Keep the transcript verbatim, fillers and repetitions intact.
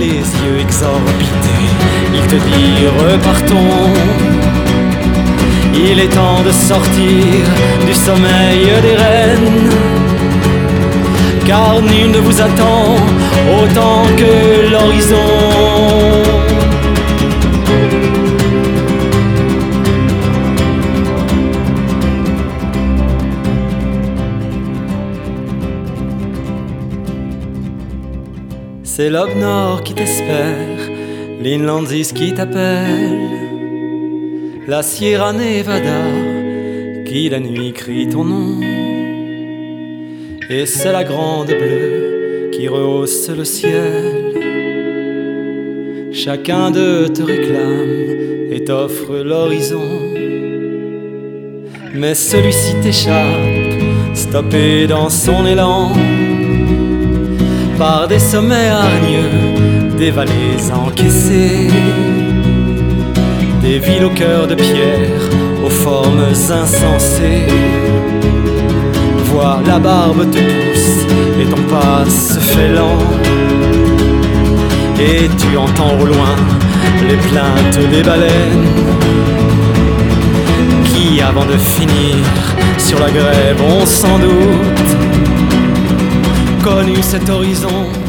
les yeux exorbités, il te dit repartons. Il est temps de sortir du sommeil des reines, car nul ne vous attend autant que l'horizon. C'est l'aube nord qui t'espère, l'Inlandsis qui t'appelle, la Sierra Nevada qui la nuit crie ton nom. Et c'est la grande bleue qui rehausse le ciel. Chacun d'eux te réclame et t'offre l'horizon, mais celui-ci t'échappe, stoppé dans son élan par des sommets hargneux, des vallées encaissées, des villes au cœur de pierre, aux formes insensées. Vois, la barbe te pousse et ton pas se fait lent, et tu entends au loin les plaintes des baleines qui, avant de finir sur la grève, ont sans doute connu cet horizon